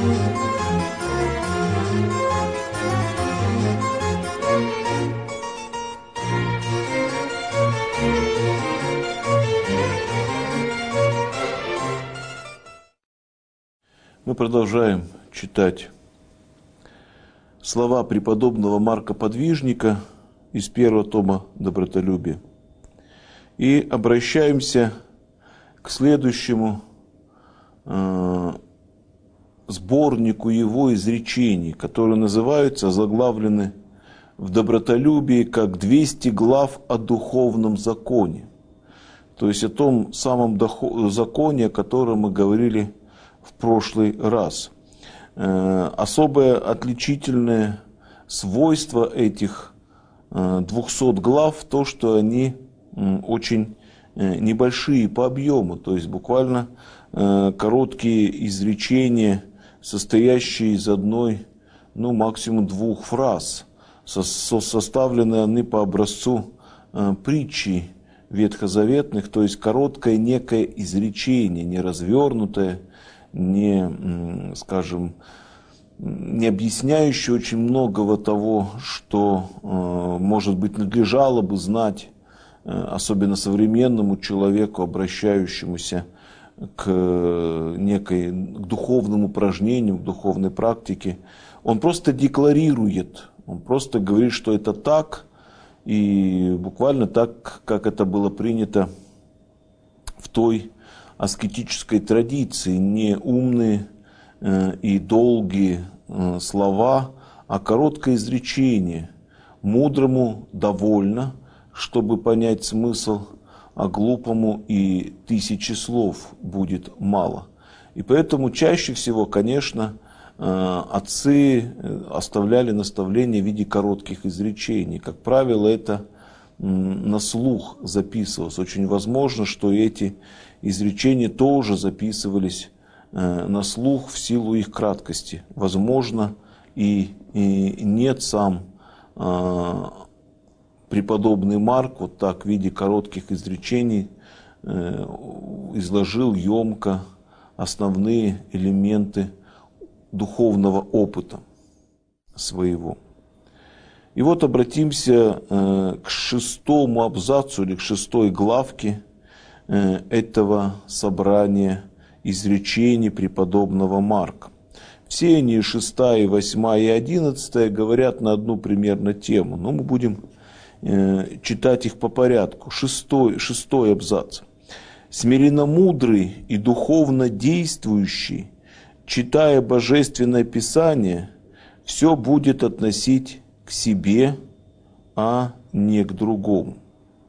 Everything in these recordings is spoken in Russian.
Мы продолжаем читать слова преподобного Марка Подвижника из первого тома «Добротолюбие». И обращаемся к следующему сборнику его изречений, которые называются, озаглавлены в «Добротолюбии» как «200 глав о духовном законе». То есть о том самом законе, о котором мы говорили в прошлый раз. Особое отличительное свойство этих 200 глав то, что они очень небольшие по объему, то есть буквально короткие изречения, состоящие из одной, максимум двух фраз. Составлены они по образцу притчи ветхозаветных, то есть короткое некое изречение, не развернутое, не объясняющее очень многого того, что, может быть, надлежало бы знать, особенно современному человеку, обращающемуся к духовным упражнениям, к духовной практике. Он просто декларирует, он просто говорит, что это так, и буквально так, как это было принято в той аскетической традиции, не умные и долгие слова, а короткое изречение. Мудрому довольно, чтобы понять смысл, а глупому и 1000 слов будет мало. И поэтому чаще всего, конечно, отцы оставляли наставления в виде коротких изречений. Как правило, это на слух записывалось. Очень возможно, что эти изречения тоже записывались на слух в силу их краткости. Возможно, и нет сам преподобный Марк вот так в виде коротких изречений изложил емко основные элементы духовного опыта своего. И вот обратимся к 6-му абзацу или к 6-й главке этого собрания изречений преподобного Марка. Все они, 6-я, 8-я и 11-я, говорят на одну примерно тему, но мы будем читать их по порядку. 6-й абзац. «Смиренно-мудрый и духовно действующий, читая Божественное Писание, все будет относить к себе, а не к другому».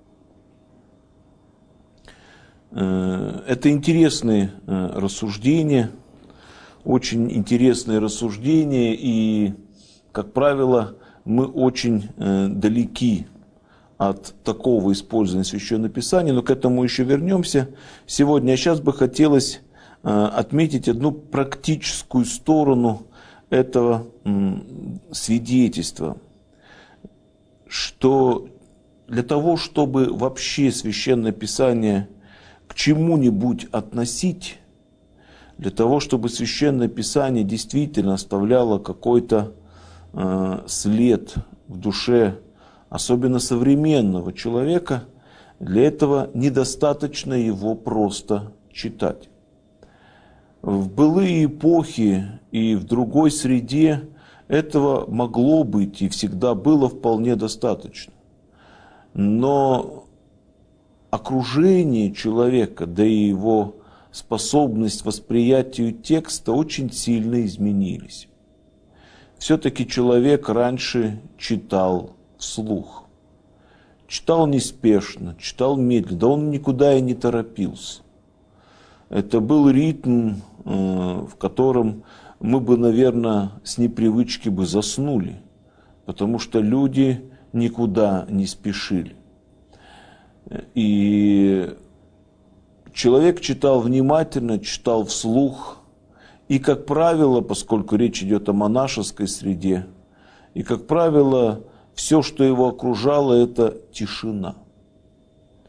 Это интересные рассуждения, очень интересные рассуждения, и, как правило, мы очень далеки от такого использования Священного Писания, но к этому еще вернемся сегодня. А сейчас бы хотелось отметить одну практическую сторону этого свидетельства, что для того, чтобы вообще Священное Писание к чему-нибудь относить, для того, чтобы Священное Писание действительно оставляло какой-то след в душе, особенно современного человека, для этого недостаточно его просто читать. В былые эпохи и в другой среде этого могло быть и всегда было вполне достаточно. Но окружение человека, да и его способность к восприятию текста очень сильно изменились. Все-таки человек раньше читал вслух. Читал неспешно, читал медленно, да он никуда и не торопился. Это был ритм, в котором мы бы, наверное, с непривычки бы заснули, потому что люди никуда не спешили. И человек читал внимательно, читал вслух, и, как правило, поскольку речь идет о монашеской среде, и, как правило, все, что его окружало, это тишина.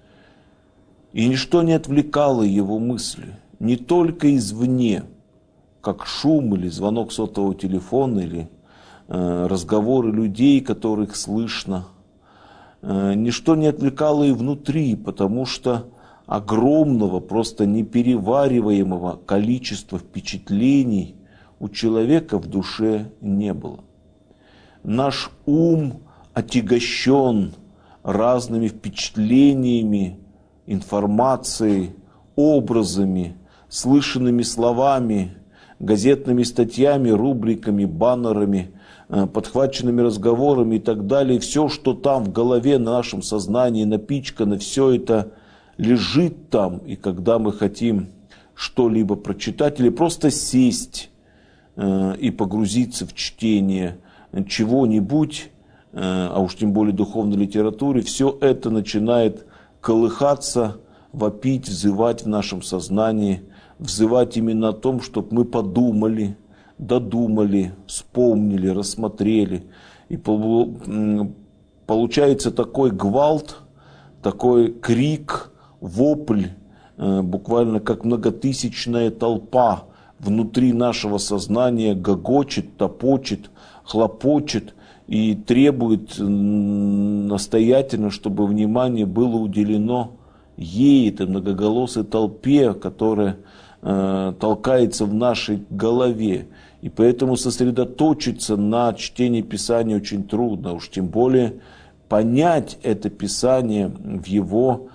И ничто не отвлекало его мысли, не только извне, как шум или звонок сотового телефона, или разговоры людей, которых слышно. Ничто не отвлекало и внутри, потому что огромного, просто неперевариваемого количества впечатлений у человека в душе не было. Наш ум отягощен разными впечатлениями, информацией, образами, слышанными словами, газетными статьями, рубриками, баннерами, подхваченными разговорами и так далее. Все, что там в голове, на нашем сознании напичкано, все это лежит там. И когда мы хотим что-либо прочитать или просто сесть и погрузиться в чтение чего-нибудь, а уж тем более духовной литературы, все это начинает колыхаться, вопить, взывать в нашем сознании, взывать именно о том, чтобы мы подумали, додумали, вспомнили, рассмотрели. И получается такой гвалт, такой крик, вопль, буквально как многотысячная толпа внутри нашего сознания гогочет, топочет, хлопочет и требует настоятельно, чтобы внимание было уделено ей, этой многоголосой толпе, которая толкается в нашей голове. И поэтому сосредоточиться на чтении Писания очень трудно, уж тем более понять это Писание в его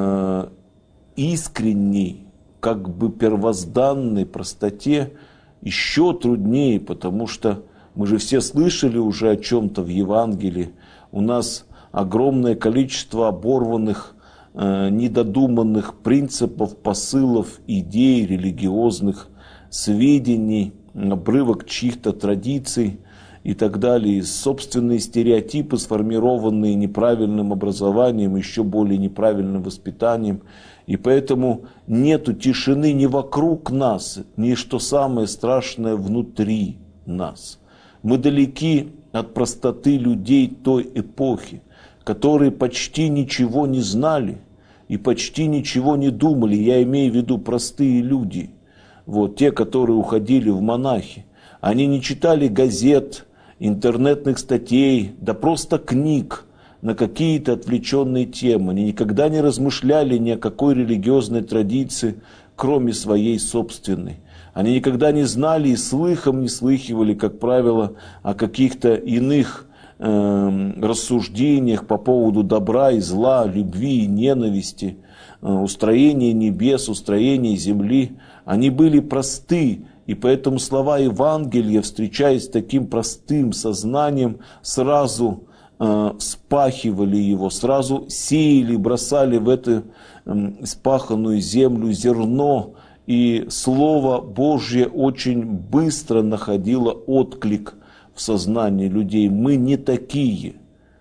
искренней, как бы первозданной простоте еще труднее, потому что мы же все слышали уже о чем-то в Евангелии. У нас огромное количество оборванных, недодуманных принципов, посылов, идей, религиозных сведений, обрывок чьих-то традиций и так далее. Собственные стереотипы, сформированные неправильным образованием, еще более неправильным воспитанием. И поэтому нету тишины ни вокруг нас, ни, что самое страшное, внутри нас. Мы далеки от простоты людей той эпохи, которые почти ничего не знали и почти ничего не думали. Я имею в виду простые люди, вот, те, которые уходили в монахи. Они не читали газет, интернетных статей, да просто книг на какие-то отвлеченные темы. Они никогда не размышляли ни о какой религиозной традиции, кроме своей собственной. Они никогда не знали и слыхом не слыхивали, как правило, о каких-то иных рассуждениях по поводу добра и зла, любви и ненависти, устроения небес, устроения земли. Они были просты, и поэтому слова Евангелия, встречаясь с таким простым сознанием, сразу вспахивали его, сразу сеяли, бросали в эту спаханную землю зерно, и Слово Божье очень быстро находило отклик в сознании людей. Мы не такие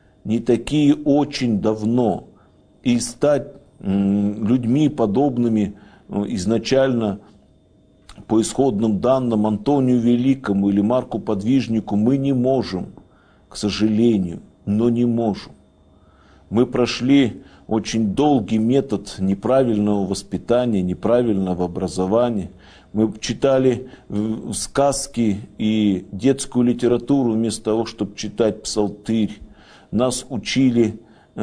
очень давно. И стать людьми, подобными изначально по исходным данным Антонию Великому или Марку Подвижнику, мы не можем, к сожалению, но не можем. Мы прошли очень долгий метод неправильного воспитания, неправильного образования. Мы читали сказки и детскую литературу вместо того, чтобы читать псалтырь. Нас учили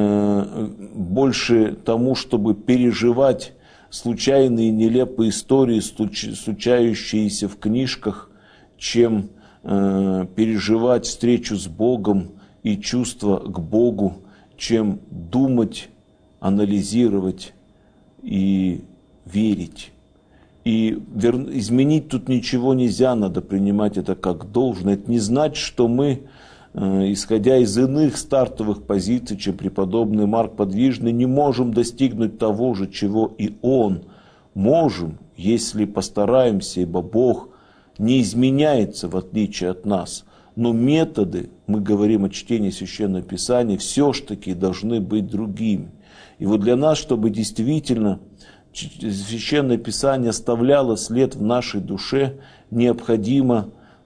больше тому, чтобы переживать случайные нелепые истории, случающиеся в книжках, чем переживать встречу с Богом и чувство к Богу, чем думать, анализировать и верить. И изменить тут ничего нельзя, надо принимать это как должное. Это не значит, что мы, исходя из иных стартовых позиций, чем преподобный Марк Подвижный, не можем достигнуть того же, чего и он. Можем, если постараемся, ибо Бог не изменяется в отличие от нас. Но методы, мы говорим о чтении Священного Писания, все-таки должны быть другими. И вот для нас, чтобы действительно Священное Писание оставляло след в нашей душе, необходимо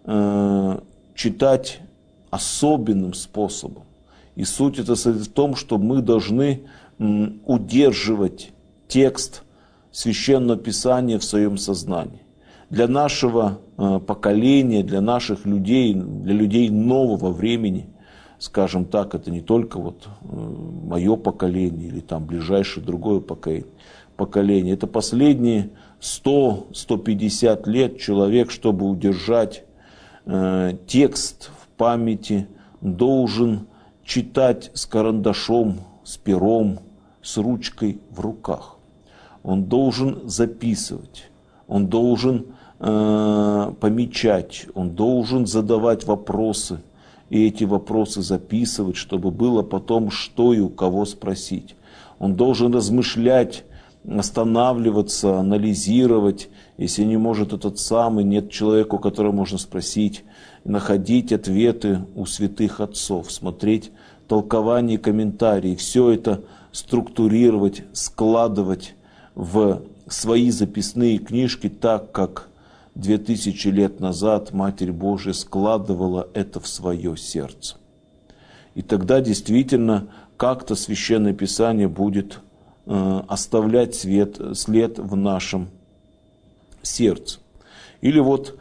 читать особенным способом. И суть это в том, что мы должны удерживать текст Священного Писания в своем сознании. для нашего поколения, для наших людей, для людей нового времени, скажем так, это не только вот мое поколение или там ближайшее другое поколение. Это последние 100-150 лет человек, чтобы удержать текст в памяти, должен читать с карандашом, с пером, с ручкой в руках. Он должен записывать, он должен помечать, он должен задавать вопросы, и эти вопросы записывать, чтобы было потом что и у кого спросить. Он должен размышлять, останавливаться, анализировать, если не может этот самый, нет человека, у которого можно спросить, находить ответы у святых отцов, смотреть толкования, комментарии, все это структурировать, складывать в свои записные книжки так, как 2000 лет назад Матерь Божия складывала это в свое сердце. И тогда действительно как-то Священное Писание будет оставлять след в нашем сердце. Или вот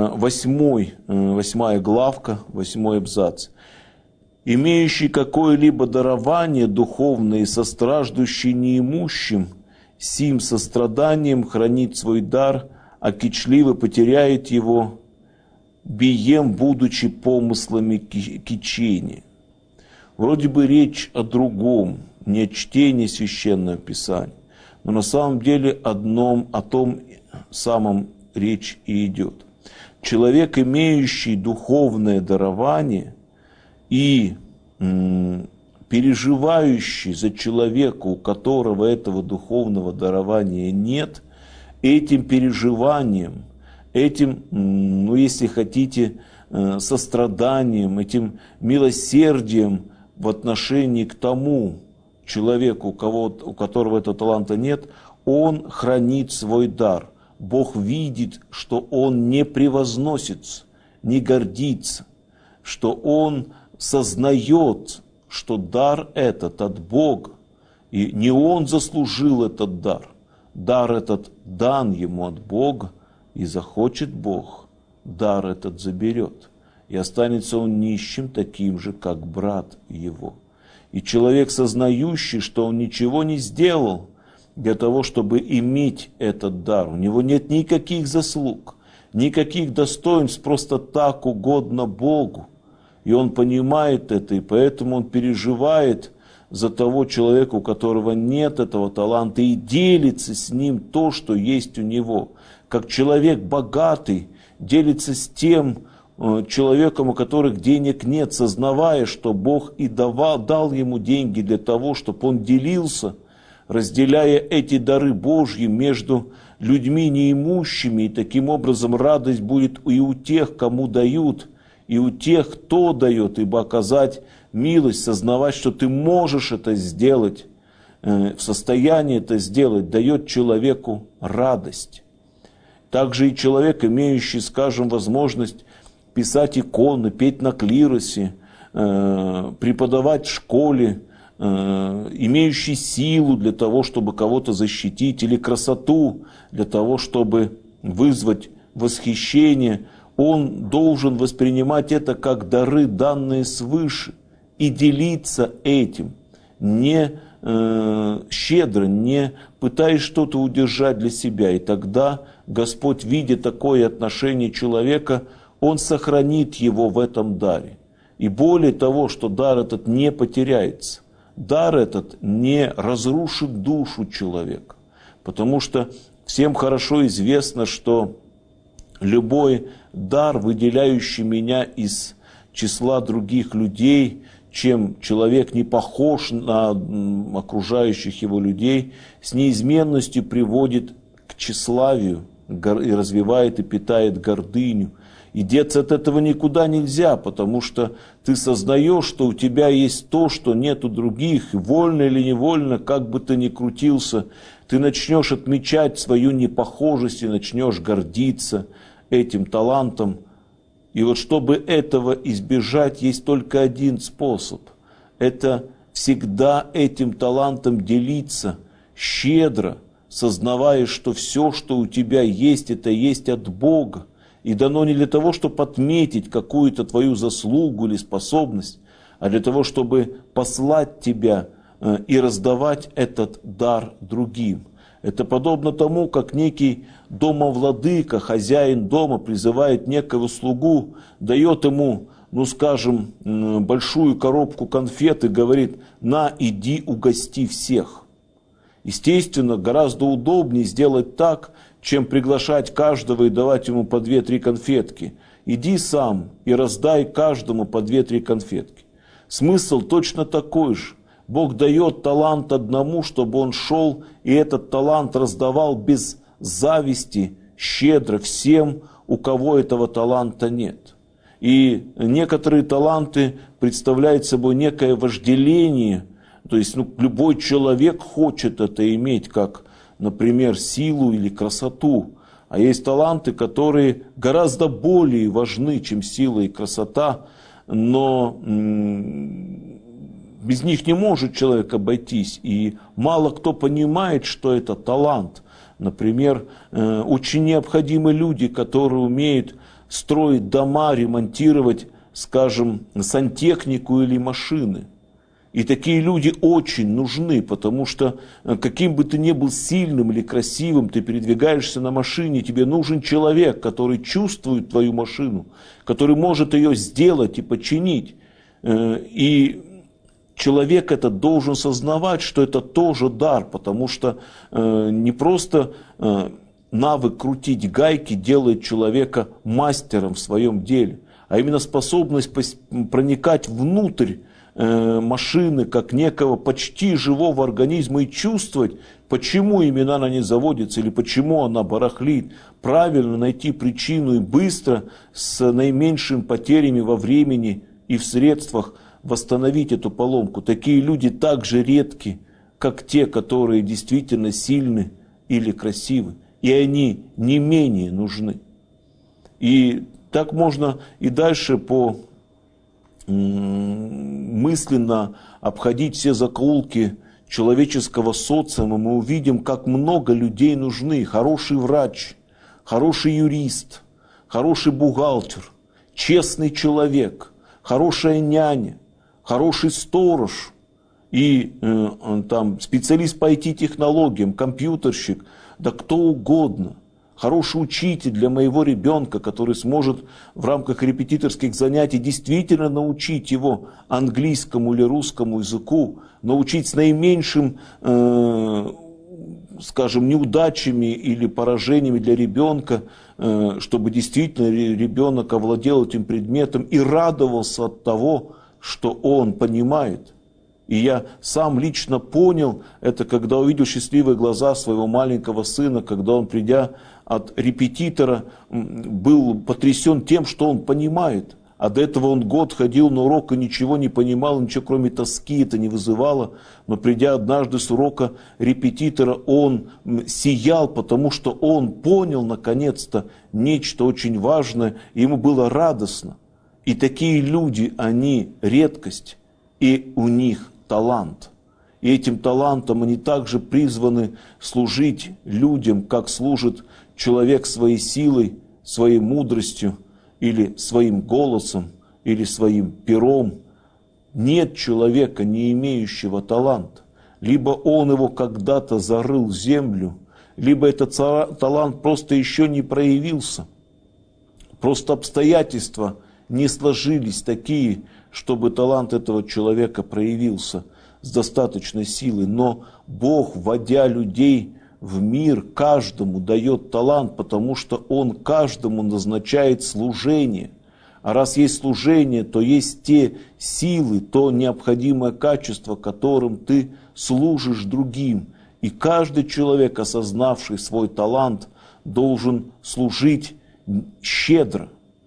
8 главка, 8 абзац. «Имеющий какое-либо дарование духовное и состраждущий неимущим, сим состраданием хранит свой дар, а кичливо потеряет его, бием, будучи помыслами кичения». Вроде бы речь о другом, не о чтении Священного Писания, но на самом деле о том самом речь и идет. Человек, имеющий духовное дарование и переживающий за человека, у которого этого духовного дарования нет, этим переживанием, этим, если хотите, состраданием, этим милосердием в отношении к тому человеку, у которого этого таланта нет, он хранит свой дар. Бог видит, что он не превозносится, не гордится, что он сознает, что дар этот от Бога, и не он заслужил этот дар. Дар этот дан ему от Бога, и захочет Бог, дар этот заберет. И останется он нищим, таким же, как брат его. И человек, сознающий, что он ничего не сделал для того, чтобы иметь этот дар, у него нет никаких заслуг, никаких достоинств, просто так угодно Богу. И он понимает это, и поэтому он переживает за того человека, у которого нет этого таланта, и делится с ним то, что есть у него. Как человек богатый делится с тем человеком, у которых денег нет, сознавая, что Бог и дал ему деньги для того, чтобы он делился, разделяя эти дары Божьи между людьми неимущими, и таким образом радость будет и у тех, кому дают, и у тех, кто дает, ибо оказать милость, сознавать, что ты можешь это сделать, в состоянии это сделать, дает человеку радость. Также и человек, имеющий, скажем, возможность писать иконы, петь на клиросе, преподавать в школе, имеющий силу для того, чтобы кого-то защитить, или красоту для того, чтобы вызвать восхищение, он должен воспринимать это как дары, данные свыше, и делиться этим, не щедро, не пытаясь что-то удержать для себя. И тогда Господь, видя такое отношение человека, Он сохранит его в этом даре. И более того, что дар этот не потеряется, дар этот не разрушит душу человека. Потому что всем хорошо известно, что любой дар, выделяющий меня из числа других людей, чем человек не похож на окружающих его людей, с неизменностью приводит к тщеславию и развивает и питает гордыню. И деться от этого никуда нельзя, потому что ты сознаешь, что у тебя есть то, что нет у других, и вольно или невольно, как бы ты ни крутился, ты начнешь отмечать свою непохожесть и начнешь гордиться этим талантом. И вот чтобы этого избежать, есть только один способ. Это всегда этим талантом делиться щедро, сознавая, что все, что у тебя есть, это есть от Бога. И дано не для того, чтобы отметить какую-то твою заслугу или способность, а для того, чтобы послать тебя и раздавать этот дар другим. Это подобно тому, как некий домовладыка, хозяин дома призывает некого слугу, дает ему, скажем, большую коробку конфет и говорит: на, иди угости всех. Естественно, гораздо удобнее сделать так, чем приглашать каждого и давать ему по 2-3 конфетки. Иди сам и раздай каждому по 2-3 конфетки. Смысл точно такой же. Бог дает талант одному, чтобы он шел и этот талант раздавал без зависти, щедро всем, у кого этого таланта нет. И некоторые таланты представляют собой некое вожделение, то есть любой человек хочет это иметь, как, например, силу или красоту. А есть таланты, которые гораздо более важны, чем сила и красота, но без них не может человек обойтись. И мало кто понимает, что это талант. Например, очень необходимы люди, которые умеют строить дома, ремонтировать, скажем, сантехнику или машины. И такие люди очень нужны, потому что каким бы ты ни был сильным или красивым, ты передвигаешься на машине, тебе нужен человек, который чувствует твою машину, который может ее сделать и починить. И человек этот должен сознавать, что это тоже дар, потому что не просто навык крутить гайки делает человека мастером в своем деле, а именно способность проникать внутрь машины, как некого почти живого организма, и чувствовать, почему именно она не заводится или почему она барахлит, правильно найти причину и быстро, с наименьшими потерями во времени и в средствах восстановить эту поломку. Такие люди так же редки, как те, которые действительно сильны или красивы, и они не менее нужны. И так можно и дальше мысленно обходить все закоулки человеческого социума. Мы увидим, как много людей нужны. Хороший врач, хороший юрист, хороший бухгалтер, честный человек, хорошая няня, хороший сторож и специалист по IT-технологиям, компьютерщик, да кто угодно. Хороший учитель для моего ребенка, который сможет в рамках репетиторских занятий действительно научить его английскому или русскому языку, научить с наименьшим, скажем, неудачами или поражениями для ребенка, чтобы действительно ребенок овладел этим предметом и радовался от того, что он понимает. И я сам лично понял это, когда увидел счастливые глаза своего маленького сына, когда он, придя от репетитора, был потрясен тем, что он понимает. А до этого он год ходил на урок и ничего не понимал, ничего кроме тоски это не вызывало. Но придя однажды с урока репетитора, он сиял, потому что он понял наконец-то нечто очень важное, и ему было радостно. И такие люди, они редкость, и у них талант. И этим талантом они также призваны служить людям, как служит человек своей силой, своей мудростью, или своим голосом, или своим пером. Нет человека, не имеющего таланта. Либо он его когда-то зарыл в землю, либо этот талант просто еще не проявился. Просто обстоятельства не сложились такие, чтобы талант этого человека проявился с достаточной силой. Но Бог, вводя людей в мир, каждому дает талант, потому что Он каждому назначает служение. А раз есть служение, то есть те силы, то необходимое качество, которым ты служишь другим. И каждый человек, осознавший свой талант, должен служить щедро,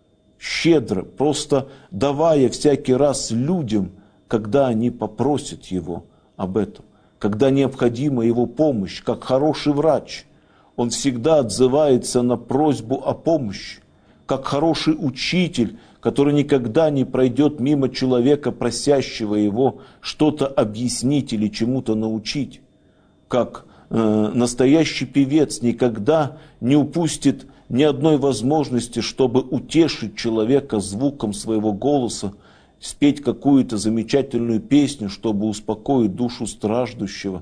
просто давая всякий раз людям, когда они попросят его об этом, когда необходима его помощь, как хороший врач. Он всегда отзывается на просьбу о помощи, как хороший учитель, который никогда не пройдет мимо человека, просящего его что-то объяснить или чему-то научить, как настоящий певец никогда не упустит ни одной возможности, чтобы утешить человека звуком своего голоса, спеть какую-то замечательную песню, чтобы успокоить душу страждущего,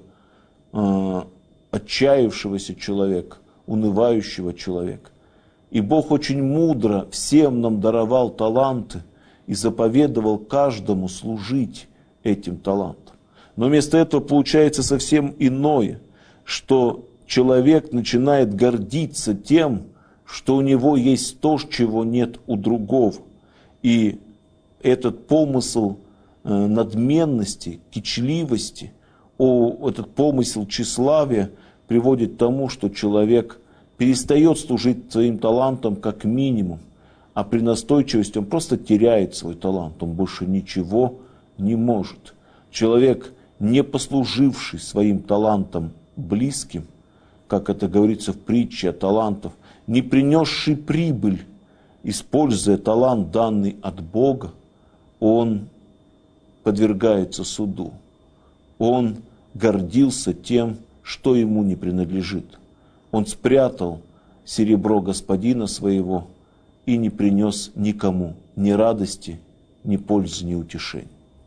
отчаявшегося человека, унывающего человека. И Бог очень мудро всем нам даровал таланты и заповедовал каждому служить этим талантам. Но вместо этого получается совсем иное, что человек начинает гордиться тем, что у него есть то, чего нет у другого. И этот помысл надменности, кичливости, этот помысел тщеславия приводит к тому, что человек перестает служить своим талантом как минимум, а при настойчивости он просто теряет свой талант, он больше ничего не может. Человек, не послуживший своим талантом близким, как это говорится в притче о талантах, не принесший прибыль, используя талант, данный от Бога, он подвергается суду. Он гордился тем, что ему не принадлежит. Он спрятал серебро господина своего и не принес никому ни радости, ни пользы, ни утешения.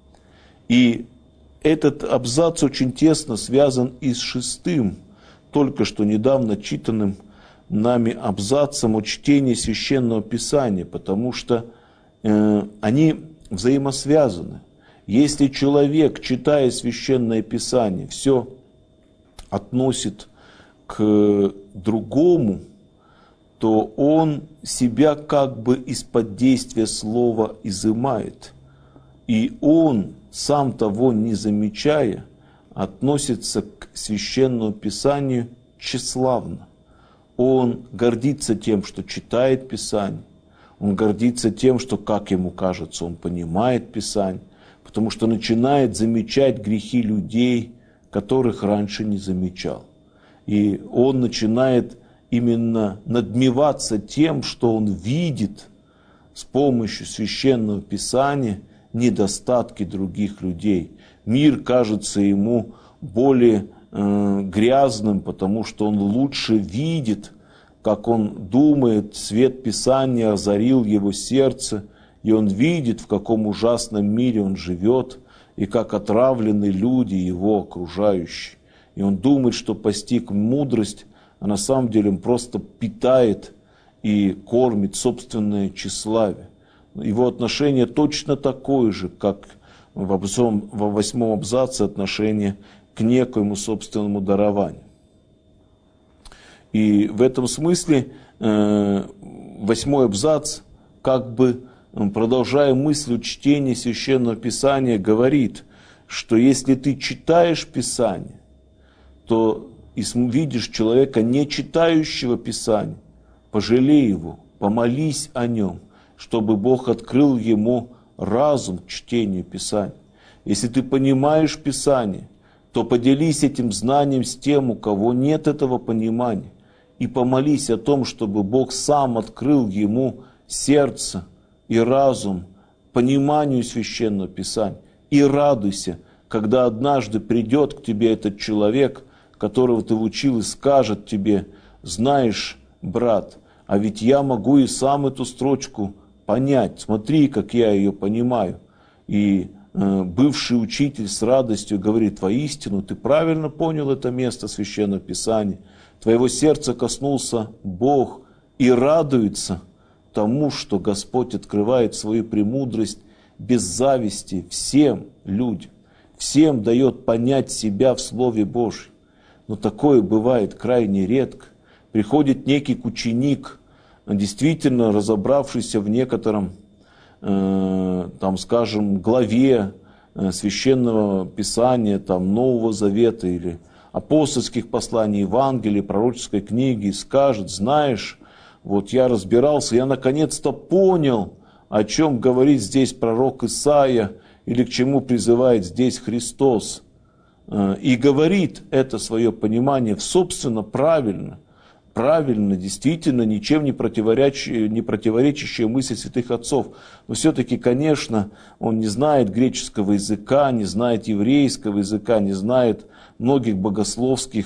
И этот абзац очень тесно связан и с 6, только что недавно читанным нами абзацем о чтении Священного Писания, потому что они взаимосвязаны. Если человек, читая Священное Писание, все относит к другому, то он себя как бы из-под действия слова изымает. И он, сам того не замечая, относится к Священному Писанию тщеславно. Он гордится тем, что читает Писание. Он гордится тем, что, как ему кажется, он понимает Писание, потому что начинает замечать грехи людей, которых раньше не замечал. И он начинает именно надмеваться тем, что он видит с помощью Священного Писания недостатки других людей. Мир кажется ему более грязным, потому что он лучше видит, как он думает, свет Писания озарил его сердце, и он видит, в каком ужасном мире он живет, и как отравлены люди его окружающие. И он думает, что постиг мудрость, а на самом деле он просто питает и кормит собственное тщеславие. Его отношение точно такое же, как во 8 абзаце отношение к некоему собственному дарованию. И в этом смысле 8 абзац, как бы продолжая мысль чтения Священного Писания, говорит, что если ты читаешь Писание, то и видишь человека, не читающего Писание, пожалей его, помолись о нем, чтобы Бог открыл ему разум к чтению Писания. Если ты понимаешь Писание, то поделись этим знанием с тем, у кого нет этого понимания, и помолись о том, чтобы Бог сам открыл ему сердце и разум пониманию Священного Писания. И радуйся, когда однажды придет к тебе этот человек, которого ты учил, и скажет тебе: знаешь, брат, а ведь я могу и сам эту строчку понять, смотри, как я ее понимаю. И бывший учитель с радостью говорит: воистину, ты правильно понял это место Священного Писания, твоего сердца коснулся Бог и радуется тому, что Господь открывает свою премудрость без зависти всем людям, всем дает понять себя в Слове Божьем. Но такое бывает крайне редко. Приходит некий ученик, действительно разобравшийся в некотором, там, скажем, главе Священного Писания, там, Нового Завета или апостольских посланий, Евангелий, пророческой книги, и скажет: знаешь, вот я разбирался, я наконец-то понял, о чем говорит здесь пророк Исаия, или к чему призывает здесь Христос. И говорит это свое понимание собственно правильно, действительно, ничем не противоречащая мысли святых отцов. Но все-таки, конечно, он не знает греческого языка, не знает еврейского языка, не знает многих богословских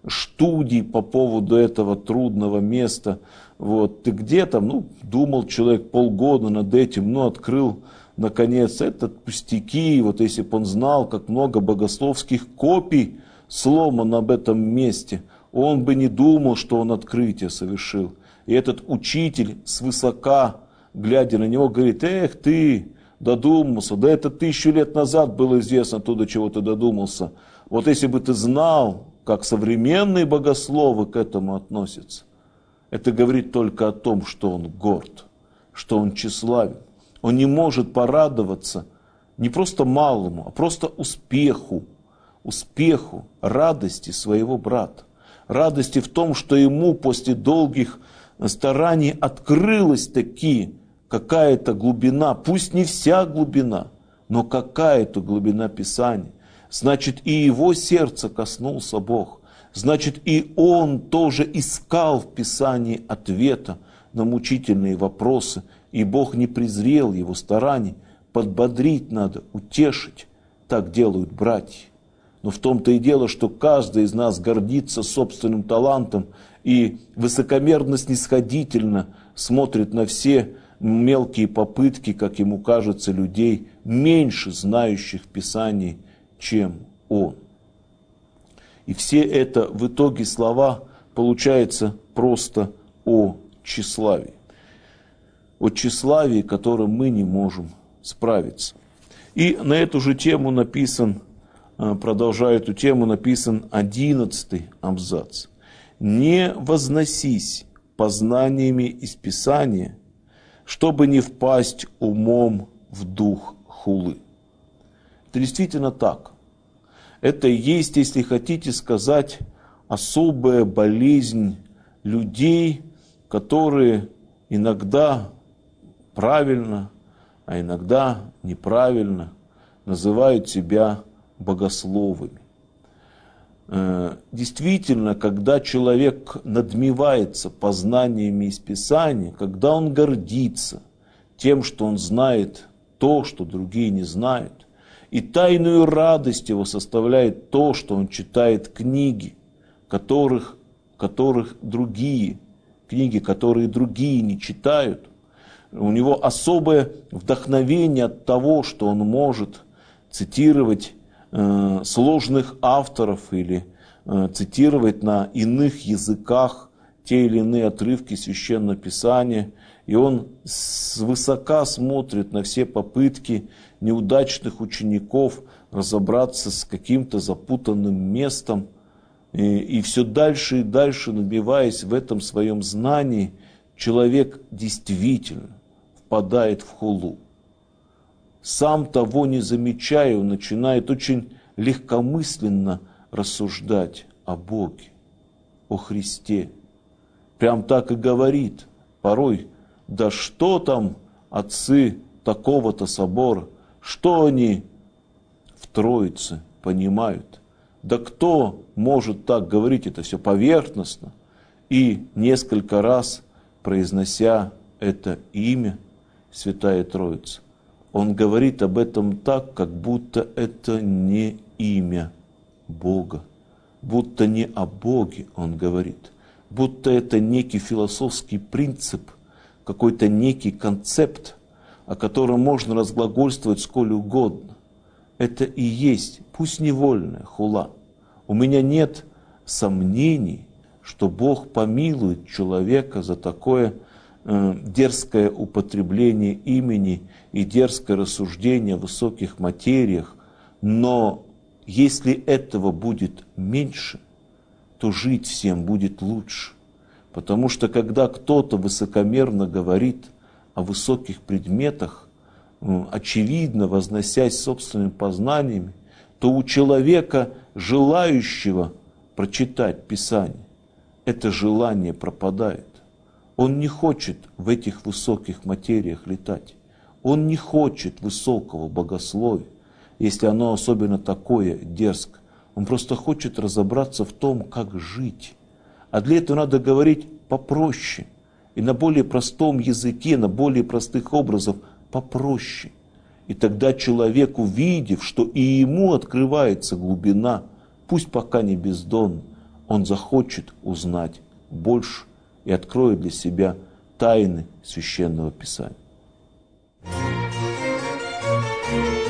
студий по поводу этого трудного места. Вот. Ты где там, думал человек полгода над этим, открыл, наконец, это пустяки. Вот если бы он знал, как много богословских копий сломано об этом месте, он бы не думал, что он открытие совершил. И этот учитель свысока, глядя на него, говорит: эх ты, додумался, да это 1000 лет назад было известно то, до чего ты додумался. Вот если бы ты знал, как современные богословы к этому относятся, это говорит только о том, что он горд, что он тщеславен. Он не может порадоваться не просто малому, а просто успеху, радости своего брата. Радости в том, что ему после долгих стараний открылась таки какая-то глубина, пусть не вся глубина, но какая-то глубина Писания. Значит, и его сердце коснулся Бог. Значит, и он тоже искал в Писании ответа на мучительные вопросы. И Бог не презрел его стараний. Подбодрить надо, утешить. Так делают братья. Но в том-то и дело, что каждый из нас гордится собственным талантом и высокомерно снисходительно смотрит на все мелкие попытки, как ему кажется, людей, меньше знающих в Писании, чем он. И все это в итоге слова получается просто о тщеславии. О тщеславии, которым мы не можем справиться. И на эту же тему написан, продолжая эту тему, написан 11 абзац. «Не возносись познаниями из Писания, чтобы не впасть умом в дух хулы». Это действительно так. Это есть, если хотите сказать, особая болезнь людей, которые иногда правильно, а иногда неправильно называют себя богословами. Действительно, когда человек надмевается познаниями из Писания, когда он гордится тем, что он знает то, что другие не знают, и тайную радость его составляет то, что он читает книги, которые другие не читают. У него особое вдохновение от того, что он может цитировать сложных авторов или цитировать на иных языках те или иные отрывки Священного Писания. И он свысока смотрит на все попытки неудачных учеников разобраться с каким-то запутанным местом. И все дальше и дальше, набиваясь в этом своем знании, человек действительно впадает в хулу. Сам того не замечая, он начинает очень легкомысленно рассуждать о Боге, о Христе. Прям так и говорит порой: да что там отцы такого-то собора, что они в Троице понимают? Да кто может так говорить? Это все поверхностно. И несколько раз, произнося это имя, Святая Троица, он говорит об этом так, как будто это не имя Бога, будто не о Боге он говорит, будто это некий философский принцип, какой-то некий концепт, о котором можно разглагольствовать сколь угодно. Это и есть, пусть невольная хула. У меня нет сомнений, что Бог помилует человека за такое дерзкое употребление имени и дерзкое рассуждение о высоких материях. Но если этого будет меньше, то жить всем будет лучше. Потому что когда кто-то высокомерно говорит о высоких предметах, очевидно возносясь собственными познаниями, то у человека, желающего прочитать Писание, это желание пропадает. Он не хочет в этих высоких материях летать. Он не хочет высокого богословия, если оно особенно такое дерзкое. Он просто хочет разобраться в том, как жить. А для этого надо говорить попроще. И на более простом языке, на более простых образах попроще. И тогда человек, увидев, что и ему открывается глубина, пусть пока не бездонная, он захочет узнать больше и откроет для себя тайны Священного Писания.